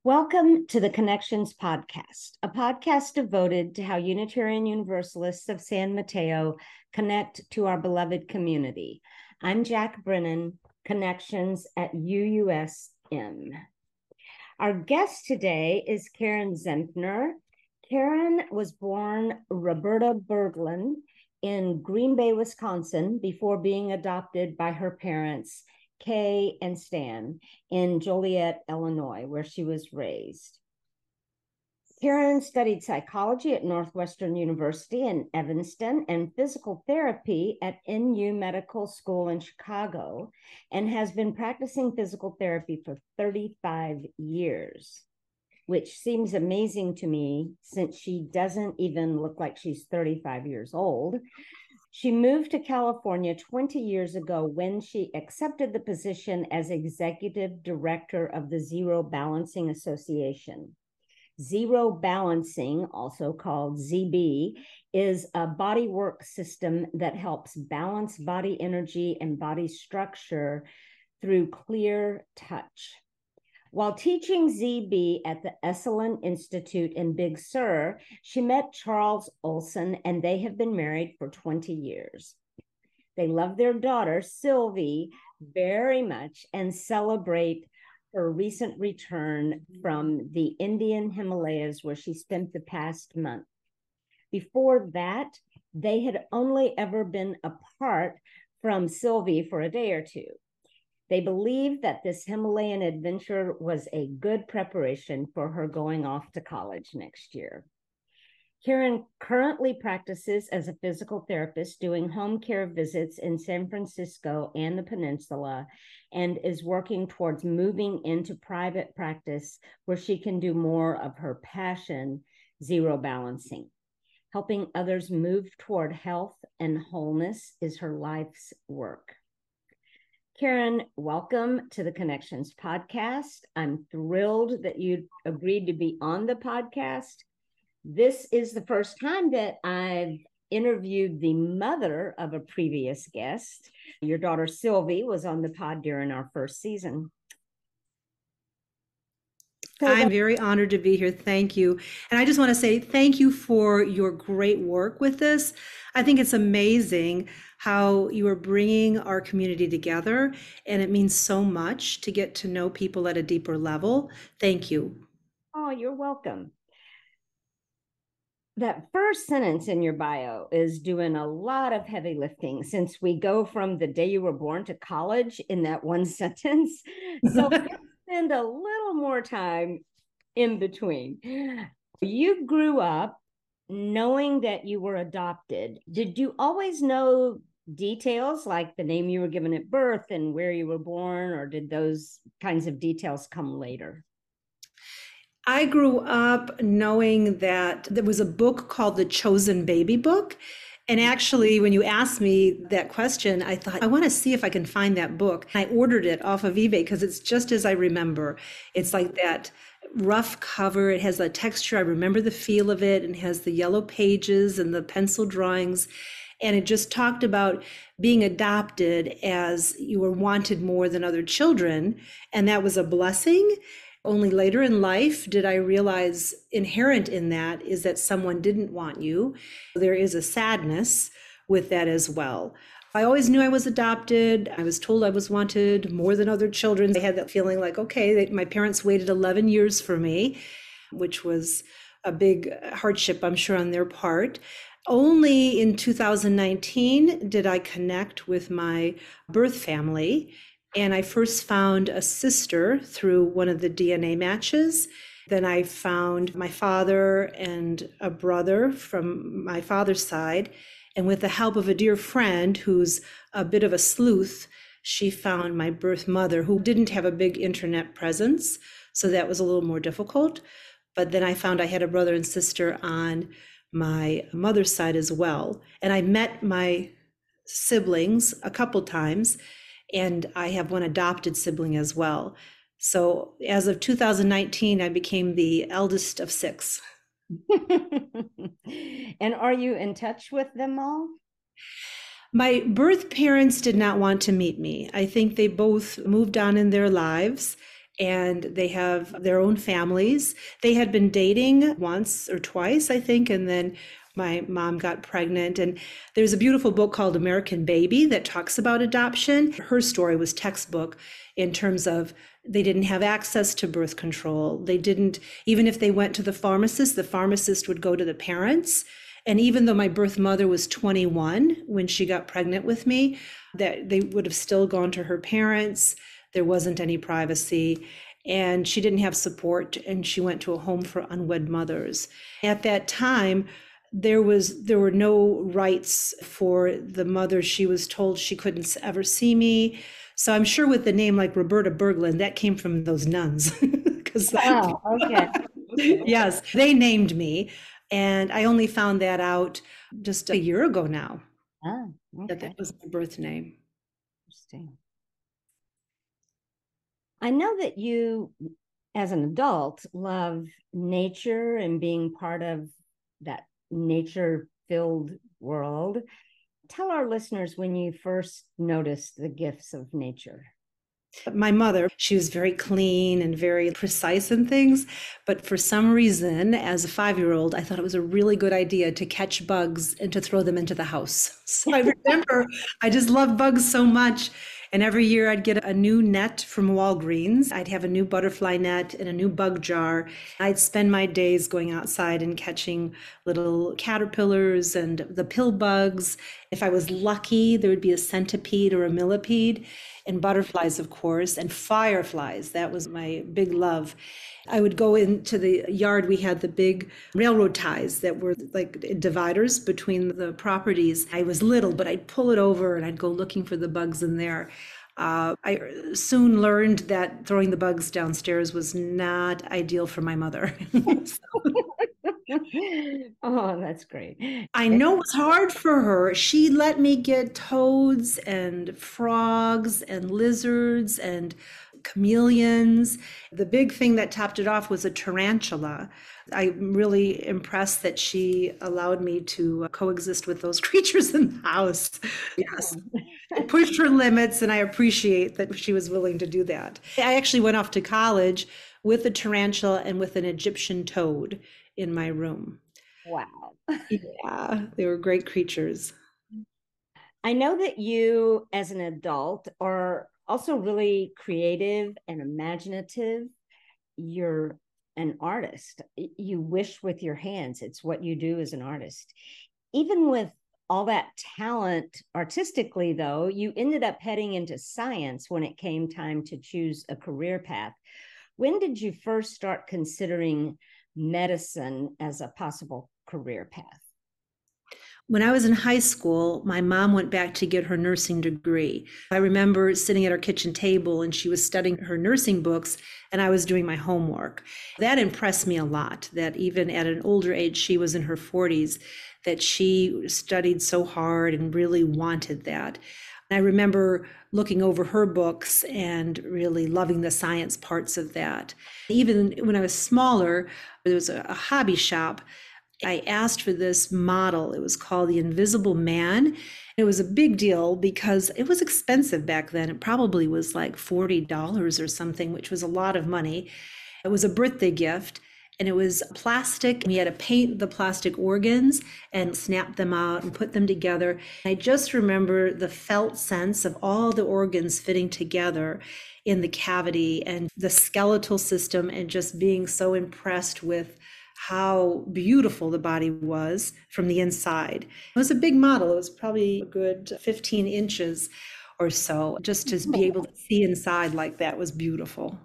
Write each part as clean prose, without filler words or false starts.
Welcome to the Connections Podcast, a podcast devoted to how Unitarian Universalists of San Mateo connect to our beloved community. I'm Jack Brennan, Connections at UUSM. Our guest today is Karen Zentner. Karen was born Roberta Berglund in Green Bay, Wisconsin, before being adopted by her parents, Kay and Stan, in Joliet, Illinois, where she was raised. Karen studied psychology at Northwestern University in Evanston and physical therapy at NU Medical School in Chicago, and has been practicing physical therapy for 35 years, which seems amazing to me since she doesn't even look like she's 35 years old. She moved to California 20 years ago when she accepted the position as executive director of the Zero Balancing Association. Zero Balancing, also called ZB, is a body work system that helps balance body energy and body structure through clear touch. While teaching ZB at the Esalen Institute in Big Sur, she met Charles Olson, and they have been married for 20 years. They love their daughter, Sylvie, very much and celebrate her recent return from the Indian Himalayas, where she spent the past month. Before that, they had only ever been apart from Sylvie for a day or two. They believe that this Himalayan adventure was a good preparation for her going off to college next year. Karen currently practices as a physical therapist, doing home care visits in San Francisco and the Peninsula, and is working towards moving into private practice where she can do more of her passion, zero balancing. Helping others move toward health and wholeness is her life's work. Karen, welcome to the Connections Podcast. I'm thrilled that you agreed to be on the podcast. This is the first time that I've interviewed the mother of a previous guest. Your daughter Sylvie was on the pod during our first season. I'm very honored to be here. Thank you. And I just want to say thank you for your great work with this. I think it's amazing how you are bringing our community together, and it means so much to get to know people at a deeper level. Thank you. Oh, you're welcome. That first sentence in your bio is doing a lot of heavy lifting, since we go from the day you were born to college in that one sentence. So spend a little more time in between. You grew up knowing that you were adopted. Did you always know details like the name you were given at birth and where you were born, or did those kinds of details come later? I grew up knowing that there was a book called The Chosen Baby Book. And actually, when you asked me that question, I thought, I want to see if I can find that book. I ordered it off of eBay because it's just as I remember. It's like that rough cover. It has a texture. I remember the feel of it, and has the yellow pages and the pencil drawings. And it just talked about being adopted as you were wanted more than other children. And that was a blessing. Only later in life did I realize inherent in that is that someone didn't want you. There is a sadness with that as well. I always knew I was adopted. I was told I was wanted more than other children. I had that feeling like, okay, my parents waited 11 years for me, which was a big hardship, I'm sure, on their part. Only in 2019 did I connect with my birth family. And I first found a sister through one of the DNA matches. Then I found my father and a brother from my father's side. And with the help of a dear friend who's a bit of a sleuth, she found my birth mother, who didn't have a big internet presence. So that was a little more difficult. But then I found I had a brother and sister on my mother's side as well. And I met my siblings a couple times. And I have one adopted sibling as well. So as of 2019, I became the eldest of 6. And are you in touch with them all? My birth parents did not want to meet me. I think they both moved on in their lives. and they have their own families. They had been dating once or twice, I think, and then my mom got pregnant. And there's a beautiful book called American Baby that talks about adoption. Her story was textbook in terms of they didn't have access to birth control. They didn't, even if they went to the pharmacist would go to the parents. And even though my birth mother was 21 when she got pregnant with me, that they would have still gone to her parents. There wasn't any privacy, and she didn't have support, and she went to a home for unwed mothers. At that time, there were no rights for the mother. She was told she couldn't ever see me. So I'm sure with the name like Roberta Berglund, that came from those nuns. Because Oh, okay. yes, they named me. And I only found that out just a year ago now, Oh, that okay. was my birth name. Interesting. I know that you, as an adult, love nature and being part of that nature-filled world. Tell our listeners when you first noticed the gifts of nature. My mother, she was very clean and very precise in things, but for some reason, as a 5-year-old, I thought it was a really good idea to catch bugs and to throw them into the house. So I remember I just loved bugs so much. And every year I'd get a new net from Walgreens. I'd have a new butterfly net and a new bug jar. I'd spend my days going outside and catching little caterpillars and the pill bugs. If I was lucky, there would be a centipede or a millipede, and butterflies, of course, and fireflies. That was my big love. I would go into the yard. We had the big railroad ties that were like dividers between the properties. I was little, but I'd pull it over and I'd go looking for the bugs in there. I soon learned that throwing the bugs downstairs was not ideal for my mother. Oh, that's great. I know it was hard for her. She let me get toads and frogs and lizards and chameleons. The big thing that topped it off was a tarantula. I'm really impressed that she allowed me to coexist with those creatures in the house. Yes. I pushed her limits, and I appreciate that she was willing to do that. I actually went off to college with a tarantula and with an Egyptian toad in my room. Wow. Yeah, they were great creatures. I know that you, as an adult, are also really creative and imaginative. You're an artist. You wish with your hands. It's what you do as an artist. Even with all that talent artistically, though, you ended up heading into science when it came time to choose a career path. When did you first start considering medicine as a possible career path? When I was in high school, my mom went back to get her nursing degree. I remember sitting at our kitchen table and she was studying her nursing books and I was doing my homework. That impressed me a lot, that even at an older age, she was in her 40s, that she studied so hard and really wanted that. I remember looking over her books and really loving the science parts of that. Even when I was smaller, there was a hobby shop. I asked for this model. It was called the Invisible Man. It was a big deal because it was expensive back then. It probably was like $40 or something, which was a lot of money. It was a birthday gift and it was plastic. We had to paint the plastic organs and snap them out and put them together. I just remember the felt sense of all the organs fitting together in the cavity and the skeletal system, and just being so impressed with how beautiful the body was from the inside. It was a big model. It was probably a good 15 inches or so. Just to be able to see inside like that was beautiful.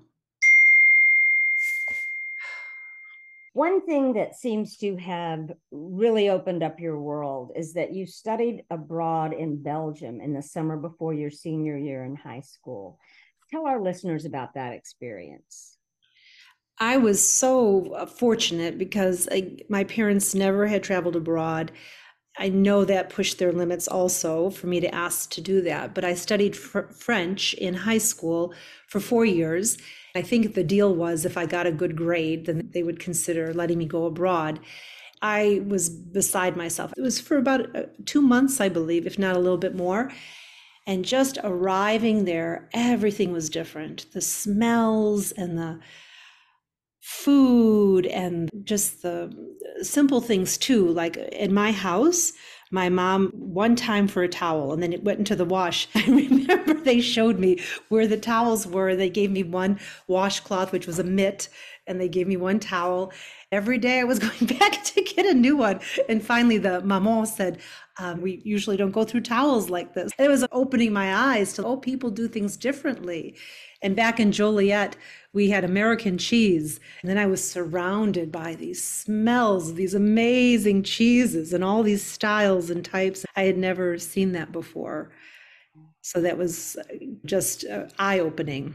One thing that seems to have really opened up your world is that you studied abroad in Belgium in the summer before your senior year in high school. Tell our listeners about that experience. I was so fortunate because my parents never had traveled abroad. I know that pushed their limits also for me to ask to do that, but I studied French in high school for 4 years. I think the deal was if I got a good grade, then they would consider letting me go abroad. I was beside myself. It was for about 2 months, I believe, if not a little bit more. And just arriving there, everything was different. The smells and the food and just the simple things too. Like in my house, my mom one time for a towel and then it went into the wash. I remember they showed me where the towels were. They gave me one washcloth, which was a mitt, and they gave me one towel. Every day I was going back to get a new one. And finally the maman said, we usually don't go through towels like this. And it was opening my eyes to, oh, people do things differently. And back in Joliet, we had American cheese. And then I was surrounded by these smells, these amazing cheeses and all these styles and types. I had never seen that before. So that was just eye-opening.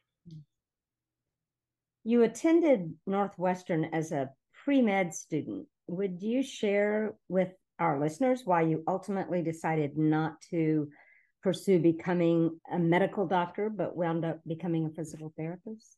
You attended Northwestern as a pre-med student. Would you share with our listeners why you ultimately decided not to pursue becoming a medical doctor, but wound up becoming a physical therapist?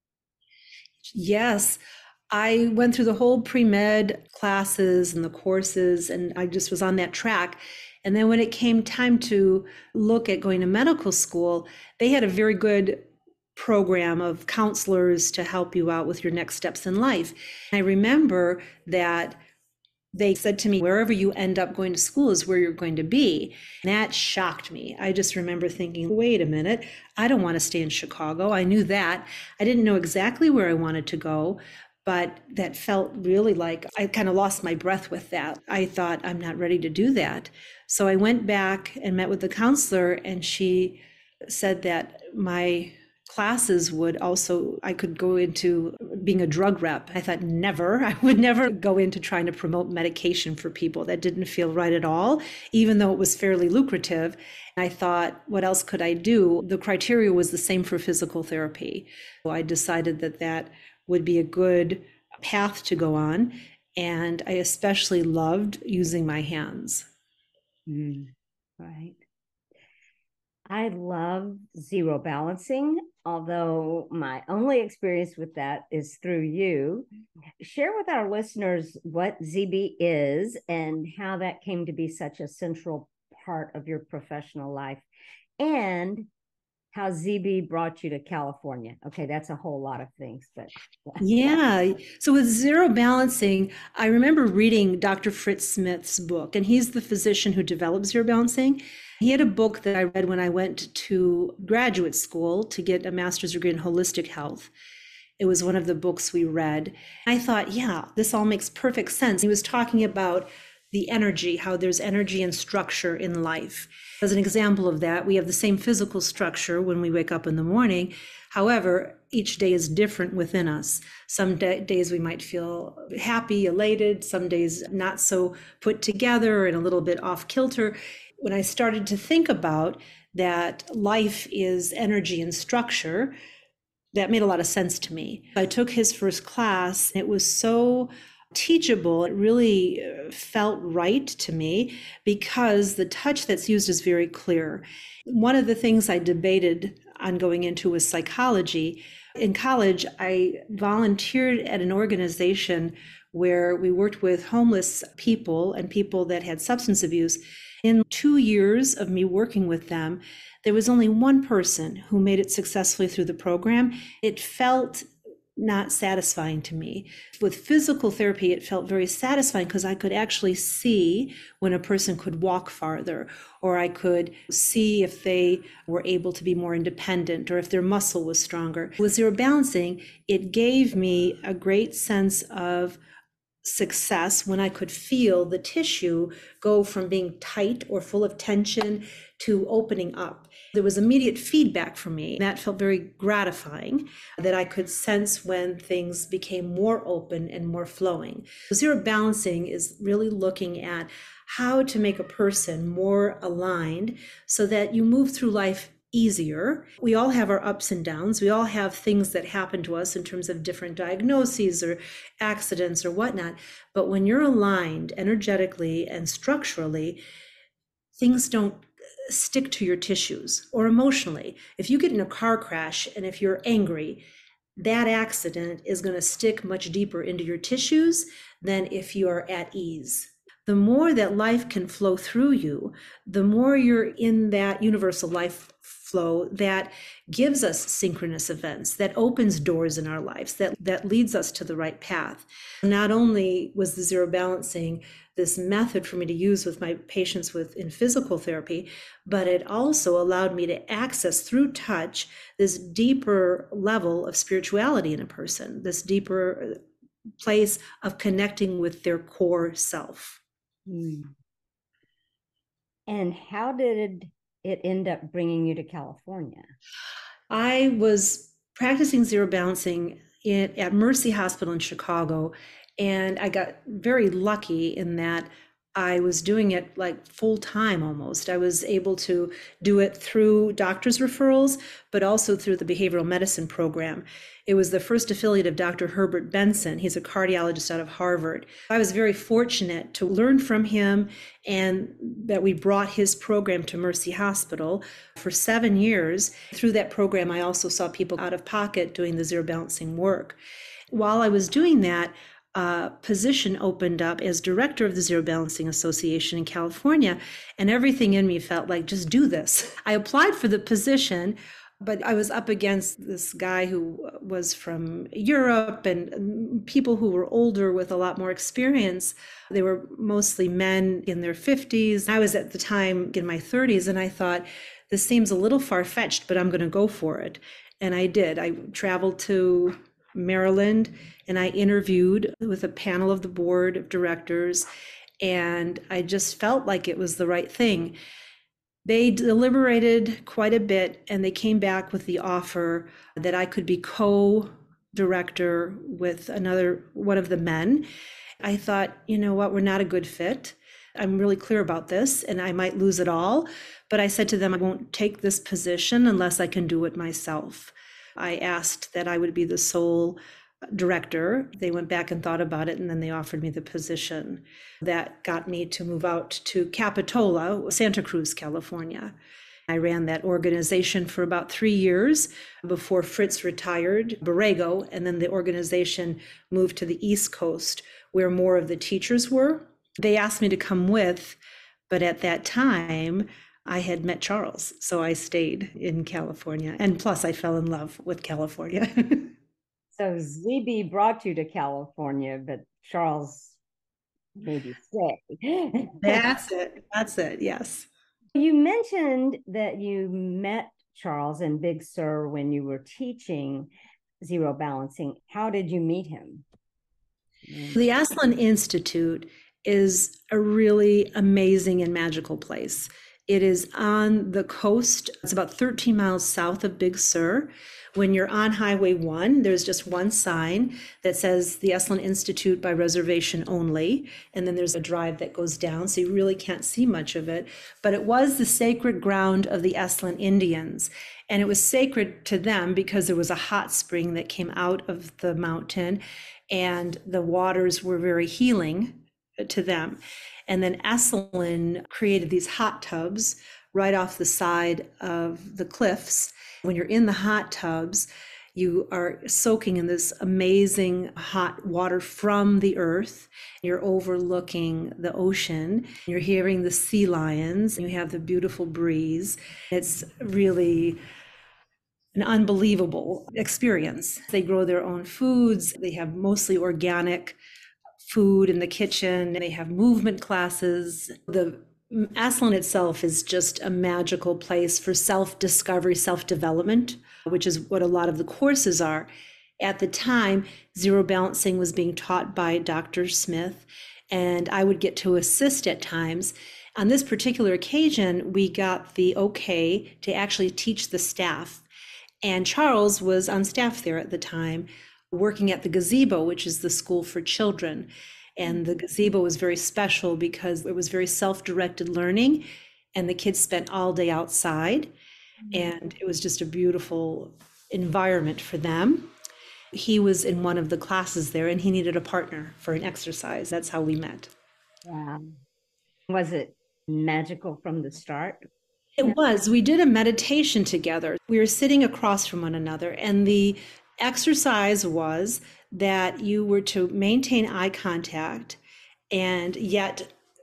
Yes, I went through the whole pre-med classes and the courses, and I just was on that track. And then when it came time to look at going to medical school, they had a very good program of counselors to help you out with your next steps in life. I remember that they said to me, wherever you end up going to school is where you're going to be. And that shocked me. I just remember thinking, wait a minute, I don't want to stay in Chicago. I knew that. I didn't know exactly where I wanted to go, but that felt really like I kind of lost my breath with that. I thought, I'm not ready to do that. So I went back and met with the counselor, and she said that my classes would also, I could go into being a drug rep. I thought, never, I would never go into trying to promote medication for people. That didn't feel right at all, even though it was fairly lucrative. I thought, what else could I do? The criteria was the same for physical therapy. So I decided that that would be a good path to go on. And I especially loved using my hands. Right. I love zero balancing, although my only experience with that is through you. Share with our listeners what ZB is and how that came to be such a central part of your professional life, and how ZB brought you to California. Okay, that's a whole lot of things, but yeah. So with zero balancing, I remember reading Dr. Fritz Smith's book, and he's the physician who developed zero balancing. He had a book that I read when I went to graduate school to get a master's degree in holistic health. It was one of the books we read. I thought, yeah, this all makes perfect sense. He was talking about the energy, how there's energy and structure in life. As an example of that, we have the same physical structure when we wake up in the morning. However, each day is different within us. Some days we might feel happy, elated, some days not so put together and a little bit off kilter. When I started to think about that life is energy and structure, that made a lot of sense to me. I took his first class. It was so teachable. It really felt right to me because the touch that's used is very clear. One of the things I debated on going into was psychology. In college, I volunteered at an organization where we worked with homeless people and people that had substance abuse. In 2 years of me working with them, there was only one person who made it successfully through the program. It felt not satisfying to me. With physical therapy, it felt very satisfying because I could actually see when a person could walk farther, or I could see if they were able to be more independent, or if their muscle was stronger. With zero balancing, it gave me a great sense of success when I could feel the tissue go from being tight or full of tension to opening up. There was immediate feedback for me. That felt very gratifying, that I could sense when things became more open and more flowing. Zero balancing is really looking at how to make a person more aligned so that you move through life easier. We all have our ups and downs. We all have things that happen to us in terms of different diagnoses or accidents or whatnot. But when you're aligned energetically and structurally, things don't stick to your tissues. Or emotionally, if you get in a car crash and if you're angry, that accident is going to stick much deeper into your tissues than if you're at ease. the more that life can flow through you, the more you're in that universal life flow that gives us synchronous events, that opens doors in our lives, that leads us to the right path. Not only was the zero balancing this method for me to use with my patients in physical therapy, but it also allowed me to access through touch this deeper level of spirituality in a person, this deeper place of connecting with their core self. And how did it end up bringing you to California? I was practicing zero balancing at Mercy Hospital in Chicago, and I got very lucky in that I was doing it like full time almost. I was able to do it through doctor's referrals, but also through the behavioral medicine program. It was the first affiliate of Dr. Herbert Benson. He's a cardiologist out of Harvard. I was very fortunate to learn from him, and that we brought his program to Mercy Hospital for 7 years. Through that program, I also saw people out of pocket doing the zero balancing work. While I was doing that, position opened up as director of the Zero Balancing Association in California, and everything in me felt like, just do this. I applied for the position, but I was up against this guy who was from Europe and people who were older with a lot more experience. They were mostly men in their 50s. I was at the time in my 30s, and I thought, this seems a little far-fetched, but I'm going to go for it. And I did. I traveled to Maryland, and I interviewed with a panel of the board of directors, and I just felt like it was the right thing. They deliberated quite a bit, and they came back with the offer that I could be co-director with one of the men. I thought, you know what, we're not a good fit. I'm really clear about this, and I might lose it all. But I said to them, I won't take this position unless I can do it myself. I asked that I would be the sole director. They went back and thought about it, and then they offered me the position. That got me to move out to Capitola, Santa Cruz, California. I ran that organization for about 3 years before Fritz retired, Borrego, and then the organization moved to the East Coast, where more of the teachers were. They asked me to come with, but at that time, I had met Charles, so I stayed in California. And plus, I fell in love with California. So ZB brought you to California, but Charles made you stay. That's it, yes. You mentioned that you met Charles and Big Sur when you were teaching zero balancing. How did you meet him? The Esalen Institute is a really amazing and magical place. It is on the coast. It's about 13 miles south of Big Sur. When you're on Highway 1, there's just one sign that says the Esalen Institute by reservation only. And then there's a drive that goes down, so you really can't see much of it. But it was the sacred ground of the Esalen Indians. And it was sacred to them because there was a hot spring that came out of the mountain, and the waters were very healing to them. And then Esalen created these hot tubs right off the side of the cliffs. When you're in the hot tubs, you are soaking in this amazing hot water from the earth. You're overlooking the ocean. You're hearing the sea lions. You have the beautiful breeze. It's really an unbelievable experience. They grow their own foods. They have mostly organic food in the kitchen. They have movement classes. The Esalen itself is just a magical place for self-discovery, self-development, which is what a lot of the courses are. At the time, zero balancing was being taught by Dr. Smith, and I would get to assist at times. On this particular occasion, we got the okay to actually teach the staff. And Charles was on staff there at the time, working at the gazebo, which is the school for children. And the gazebo was very special because it was very self-directed learning, and the kids spent all day outside. And it was just a beautiful environment for them. He was in one of the classes there, and he needed a partner for an exercise. That's how we met. Wow. Was it magical from the start? It was. We did a meditation together. We were sitting across from one another, and the exercise was that you were to maintain eye contact and yet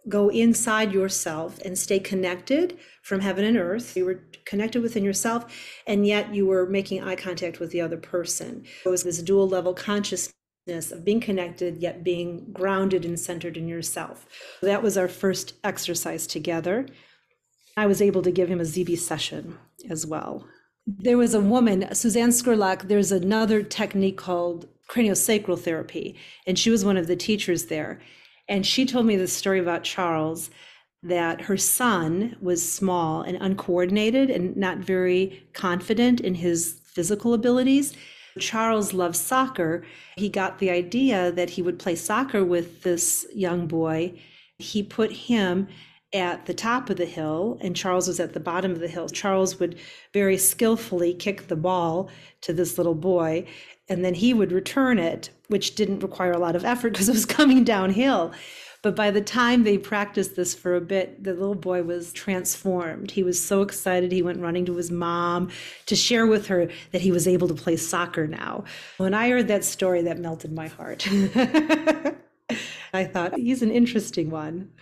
go inside yourself and stay connected from heaven and earth. You were connected within yourself, and yet you were making eye contact with the other person. It was this dual level consciousness of being connected, yet being grounded and centered in yourself. That was our first exercise together. I was able to give him a ZB session as well. There was a woman, Suzanne Skurlock, there's another technique called craniosacral therapy, and she was one of the teachers there. And she told me this story about Charles, that her son was small and uncoordinated and not very confident in his physical abilities. Charles loved soccer. He got the idea that he would play soccer with this young boy. He put him at the top of the hill and Charles was at the bottom of the hill. Charles would very skillfully kick the ball to this little boy, and then he would return it, which didn't require a lot of effort because it was coming downhill. But by the time they practiced this for a bit, the little boy was transformed. He was so excited. He went running to his mom to share with her that he was able to play soccer now. When I heard that story, that melted my heart. I thought, he's an interesting one.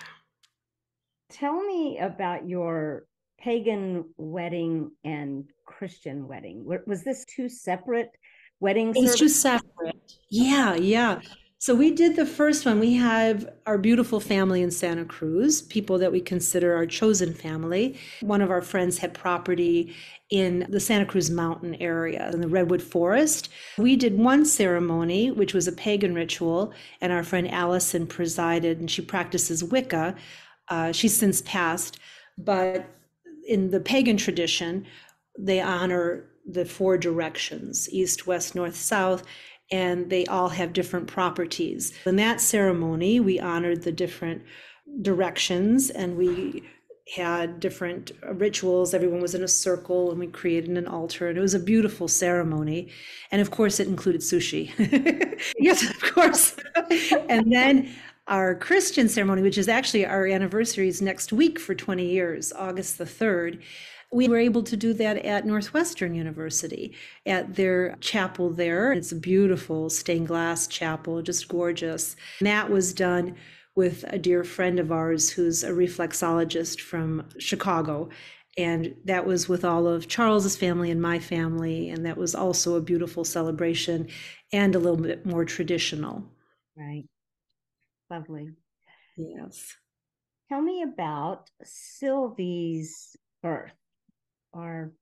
Tell me about your pagan wedding and Christian wedding. Was this two separate wedding It's services? two separate. Yeah. So we did the first one. We have our beautiful family in Santa Cruz, people that we consider our chosen family. One of our friends had property in the Santa Cruz mountain area in the Redwood Forest. We did one ceremony, which was a pagan ritual, and our friend Allison presided, and she practices Wicca. She's since passed, but in the pagan tradition, they honor the four directions, east, west, north, south, and they all have different properties. In that ceremony, we honored the different directions and we had different rituals. Everyone was in a circle and we created an altar, and it was a beautiful ceremony. And of course, it included sushi. Yes, of course. And then our Christian ceremony, which is actually our anniversary, is next week for 20 years, August the 3rd. We were able to do that at Northwestern University, at their chapel there. It's a beautiful stained glass chapel, just gorgeous. And that was done with a dear friend of ours who's a reflexologist from Chicago. And that was with all of Charles's family and my family. And that was also a beautiful celebration and a little bit more traditional. Right. Lovely. Yes. Tell me about Sylvie's birth, or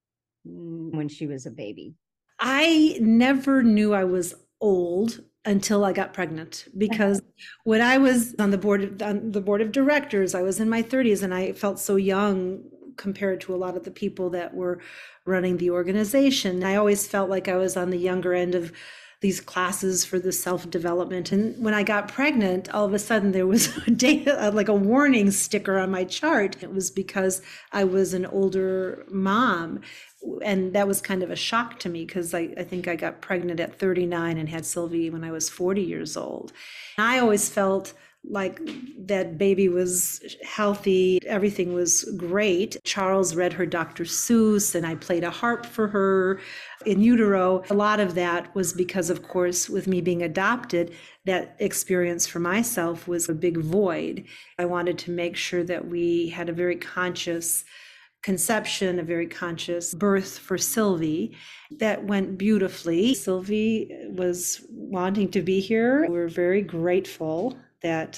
when she was a baby. I never knew I was old until I got pregnant, because when I was on the board of directors, I was in my 30s and I felt so young compared to a lot of the people that were running the organization. I always felt like I was on the younger end of these classes for the self-development. And when I got pregnant, all of a sudden there was like a warning sticker on my chart. It was because I was an older mom. And that was kind of a shock to me, because I think I got pregnant at 39 and had Sylvie when I was 40 years old. I always felt like that baby was healthy, everything was great. Charles read her Dr. Seuss, and I played a harp for her in utero. A lot of that was because, of course, with me being adopted, that experience for myself was a big void. I wanted to make sure that we had a very conscious conception, a very conscious birth for Sylvie that went beautifully. Sylvie was wanting to be here. We're very grateful that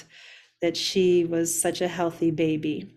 she was such a healthy baby.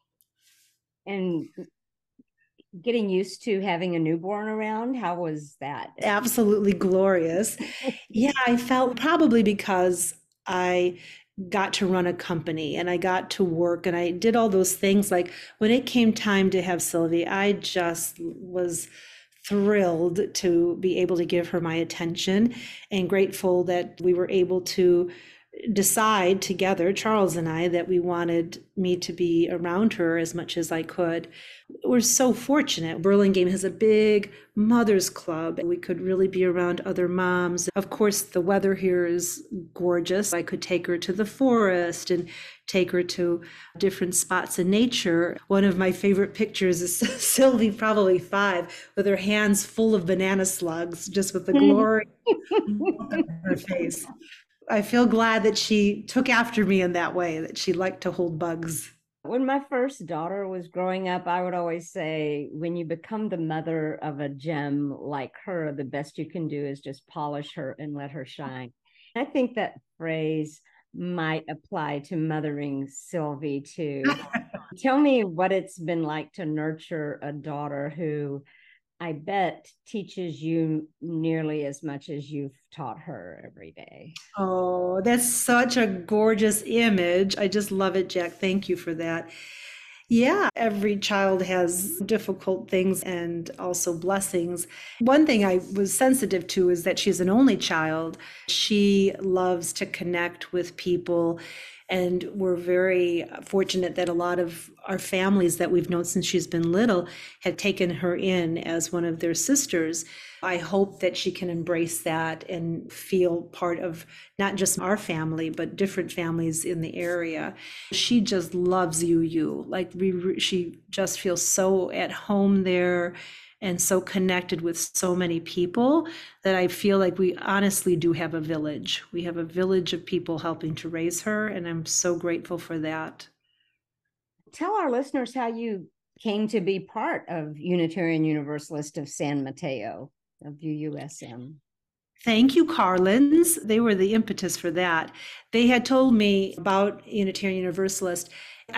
And getting used to having a newborn around, how was that? Absolutely glorious. Yeah, I felt, probably because I got to run a company and I got to work and I did all those things. Like when it came time to have Sylvie, I just was thrilled to be able to give her my attention, and grateful that we were able to decide together, Charles and I, that we wanted me to be around her as much as I could. We're so fortunate. Burlingame has a big mothers club. We could really be around other moms. Of course, the weather here is gorgeous. I could take her to the forest and take her to different spots in nature. One of my favorite pictures is Sylvie, probably 5, with her hands full of banana slugs, just with the glory on her face. I feel glad that she took after me in that way, that she liked to hold bugs. When my first daughter was growing up, I would always say, when you become the mother of a gem like her, the best you can do is just polish her and let her shine. I think that phrase might apply to mothering Sylvie too. Tell me what it's been like to nurture a daughter who I bet teaches you nearly as much as you've taught her every day. Oh, that's such a gorgeous image. I just love it, Jack. Thank you for that. Yeah, every child has difficult things and also blessings. One thing I was sensitive to is that she's an only child. She loves to connect with people. And we're very fortunate that a lot of our families that we've known since she's been little had taken her in as one of their sisters. I hope that she can embrace that and feel part of not just our family, but different families in the area. She just loves UU. Like she just feels so at home there and so connected with so many people that I feel like we honestly do have a village. We have a village of people helping to raise her, and I'm so grateful for that. Tell our listeners how you came to be part of Unitarian Universalist of San Mateo, of UUSM. Thank you, Carlins. They were the impetus for that. They had told me about Unitarian Universalist.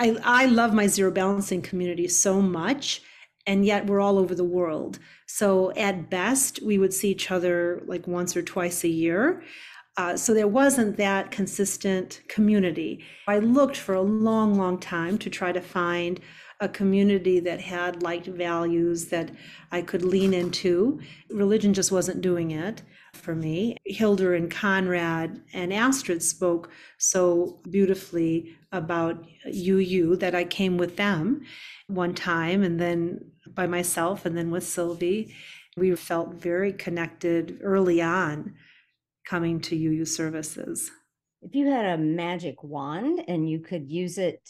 I love my zero balancing community so much, and yet we're all over the world. So at best, we would see each other like once or twice a year. So there wasn't that consistent community. I looked for a long, long time to try to find a community that had like values that I could lean into. Religion just wasn't doing it for me. Hilder and Conrad and Astrid spoke so beautifully about UU that I came with them one time and then by myself and then with Sylvie. We felt very connected early on coming to UU services. If you had a magic wand and you could use it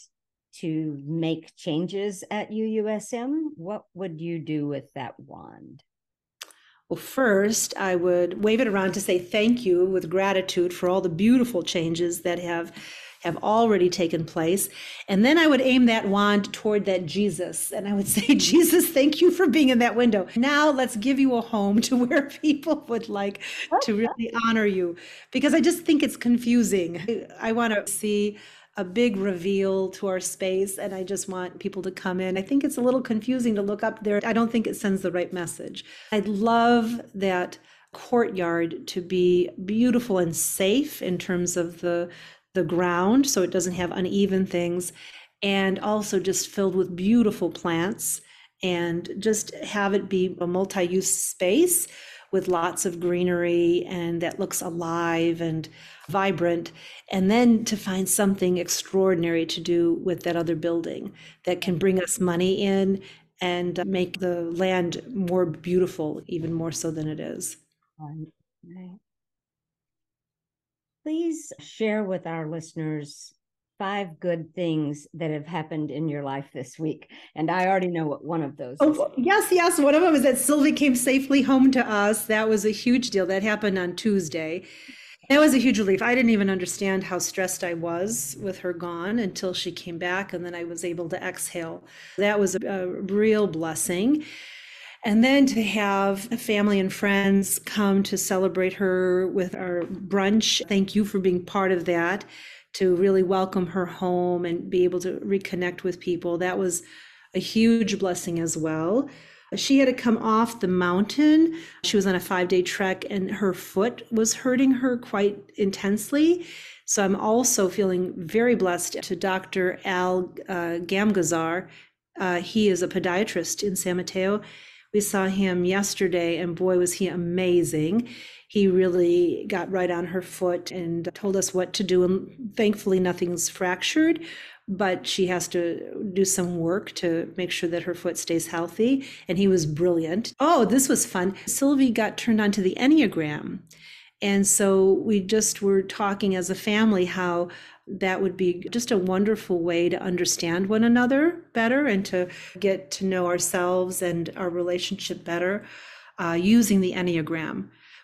to make changes at UUSM, what would you do with that wand? Well, first, I would wave it around to say thank you with gratitude for all the beautiful changes that have already taken place. And then I would aim that wand toward that Jesus. And I would say, Jesus, thank you for being in that window. Now let's give you a home to where people would like to really honor you. Because I just think it's confusing. I want to see a big reveal to our space, and I just want people to come in. I think it's a little confusing to look up there. I don't think it sends the right message. I'd love that courtyard to be beautiful and safe in terms of the ground, so it doesn't have uneven things, and also just filled with beautiful plants, and just have it be a multi-use space with lots of greenery and that looks alive and vibrant, and then to find something extraordinary to do with that other building that can bring us money in and make the land more beautiful, even more so than it is. Right. Please share with our listeners 5 good things that have happened in your life this week. And I already know what one of those is. Oh, yes. One of them is that Sylvie came safely home to us. That was a huge deal. That happened on Tuesday. That was a huge relief. I didn't even understand how stressed I was with her gone until she came back, and then I was able to exhale. That was a real blessing. And then to have family and friends come to celebrate her with our brunch. Thank you for being part of that, to really welcome her home and be able to reconnect with people. That was a huge blessing as well. She had to come off the mountain. She was on a 5-day trek and her foot was hurting her quite intensely. So I'm also feeling very blessed to Dr. Al Gamgazar. He is a podiatrist in San Mateo. We saw him yesterday, and boy, was he amazing. He really got right on her foot and told us what to do. And thankfully, nothing's fractured, but she has to do some work to make sure that her foot stays healthy. And he was brilliant. Oh, this was fun. Sylvie got turned on to the Enneagram. And so we just were talking as a family how that would be just a wonderful way to understand one another better and to get to know ourselves and our relationship better using the Enneagram.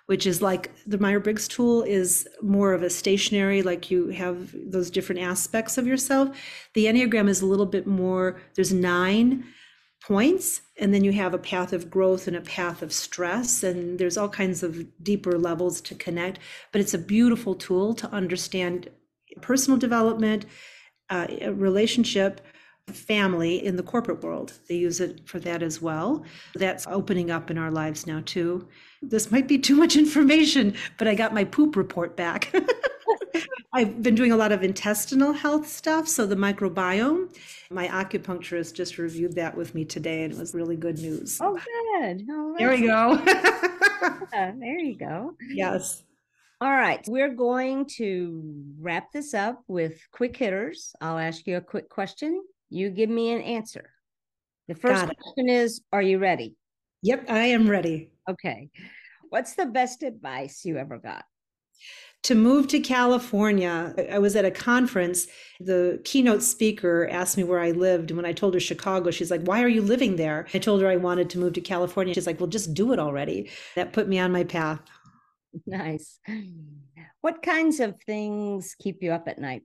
which is like the Myers-Briggs tool is more of a stationary, like you have those different aspects of yourself. The Enneagram is a little bit more, there's 9 points, and then you have a path of growth and a path of stress, and there's all kinds of deeper levels to connect. But it's a beautiful tool to understand personal development, relationship, family in the corporate world. They use it for that as well. That's opening up in our lives now too. This might be too much information, but I got my poop report back. I've been doing a lot of intestinal health stuff, so the microbiome. My acupuncturist just reviewed that with me today, and it was really good news. Oh, good. Oh, There we go. there you go. Yes. All right. We're going to wrap this up with quick hitters. I'll ask you a quick question. You give me an answer. The first question is, are you ready? Yep, I am ready. Okay. What's the best advice you ever got? To move to California. I was at a conference. The keynote speaker asked me where I lived. And when I told her Chicago, she's like, why are you living there? I told her I wanted to move to California. She's like, well, just do it already. That put me on my path. Nice. What kinds of things keep you up at night?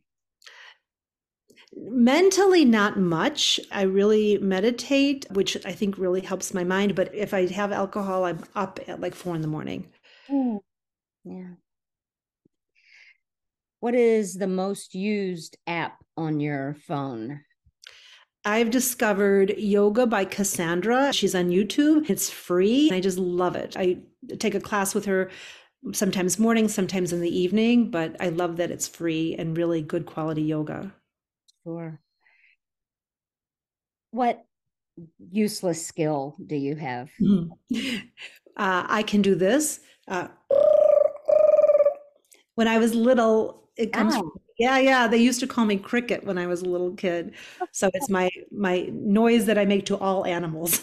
Mentally, not much. I really meditate, which I think really helps my mind. But if I have alcohol, I'm up at like 4 a.m. Yeah. What is the most used app on your phone? I've discovered Yoga by Cassandra. She's on YouTube. It's free. I just love it. I take a class with her sometimes morning, sometimes in the evening, but I love that it's free and really good quality yoga. Sure. What useless skill do you have? I can do this. When I was little, it comes from, yeah. They used to call me Cricket when I was a little kid. So it's my noise that I make to all animals.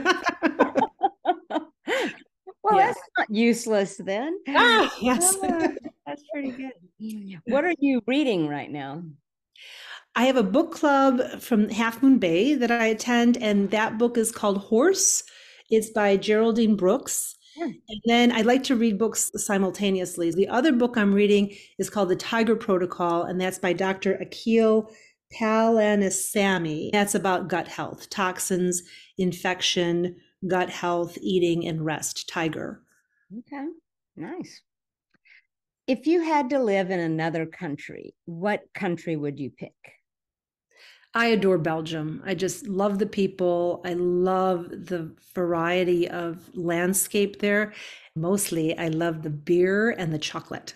Well, that's not useless then. Yes. That's pretty good. What are you reading right now? I have a book club from Half Moon Bay that I attend, and that book is called Horse. It's by Geraldine Brooks. And then I like to read books simultaneously. The other book I'm reading is called The Tiger Protocol, and that's by Dr. Akhil Palanisamy. That's about gut health, toxins, infection, gut health, eating, and rest. Tiger. Okay, nice. If you had to live in another country, what country would you pick? I adore Belgium. I just love the people. I love the variety of landscape there. Mostly, I love the beer and the chocolate.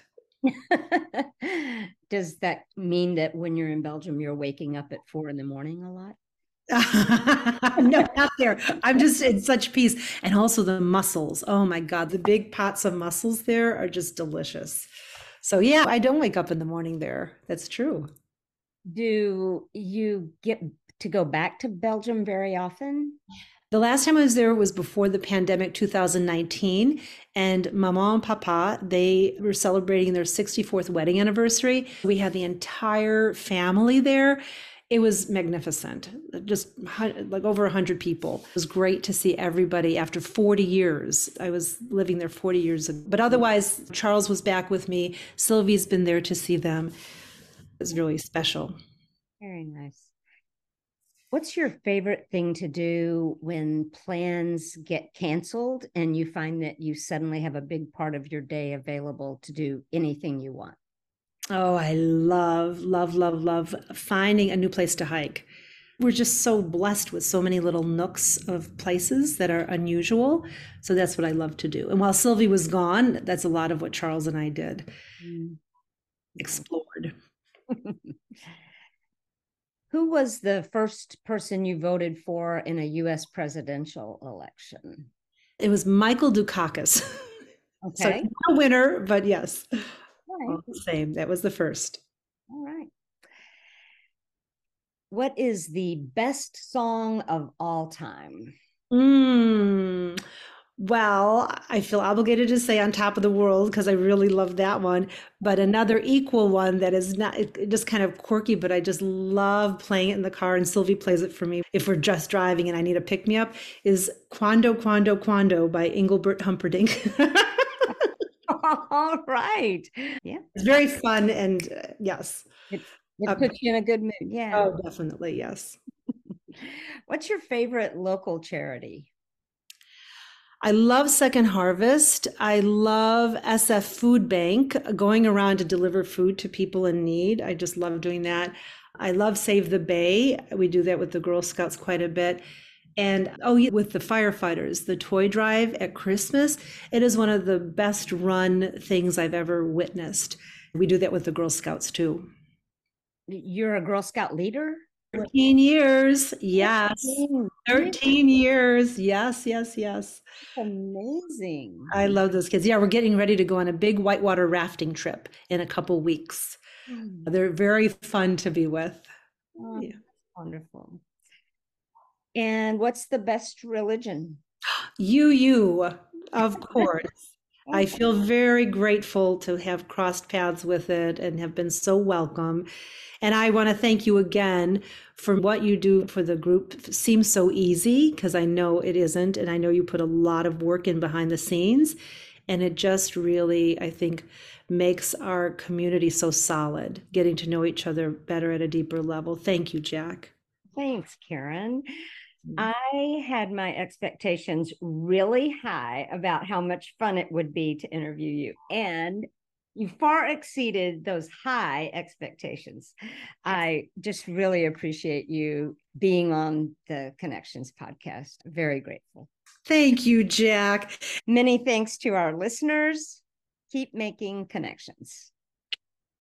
Does that mean that when you're in Belgium, you're waking up at 4 a.m. a lot? No, not there. I'm just in such peace. And also the mussels. Oh my God, the big pots of mussels there are just delicious. So yeah, I don't wake up in the morning there. That's true. Do you get to go back to Belgium very often? The last time I was there was before the pandemic, 2019, and Mama and Papa, they were celebrating their 64th wedding anniversary. We had the entire family there. It was magnificent, just like over 100 people. It was great to see everybody after 40 years. I was living there 40 years ago. But otherwise, Charles was back with me. Sylvie's been there to see them. It was really special. Very nice. What's your favorite thing to do when plans get canceled and you find that you suddenly have a big part of your day available to do anything you want? Oh, I love finding a new place to hike. We're just so blessed with so many little nooks of places that are unusual. So that's what I love to do. And while Sylvie was gone, that's a lot of what Charles and I did. Explored. Who was the first person you voted for in a U.S. presidential election? It was Michael Dukakis. Okay. So not a winner, but yes. Right. All the same. That was the first. All right. What is the best song of all time? Well, I feel obligated to say On Top of the World because I really love that one. But another equal one that is not just kind of quirky, but I just love playing it in the car, and Sylvie plays it for me if we're just driving and I need a pick-me-up, is Quando, Quando, Quando by Engelbert Humperdinck. All right. Yeah. It's very fun and yes. It, Uh, it puts you in a good mood. Yeah. oh, definitely, yes. What's your favorite local charity? I love Second Harvest. I love SF Food Bank, going around to deliver food to people in need. I just love doing that. I love Save the Bay. We do that with the Girl Scouts quite a bit. And oh, yeah, with the firefighters, the toy drive at Christmas, it is one of the best run things I've ever witnessed. We do that with the Girl Scouts too. You're a Girl Scout leader? 13 years. Yes. 13 years. Yes, yes, yes. Amazing. I love those kids. Yeah, we're getting ready to go on a big whitewater rafting trip in a couple weeks. They're very fun to be with. Oh, Yeah. wonderful. And what's the best religion? You, of course. I feel very grateful to have crossed paths with it and have been so welcome. And I want to thank you again for what you do for the group. It seems so easy because I know it isn't. And I know you put a lot of work in behind the scenes. And it just really, I think, makes our community so solid, getting to know each other better at a deeper level. Thank you, Jack. Thanks, Karen. I had my expectations really high about how much fun it would be to interview you. And you far exceeded those high expectations. I just really appreciate you being on the Connections podcast. Very grateful. Thank you, Jack. Many thanks to our listeners. Keep making connections.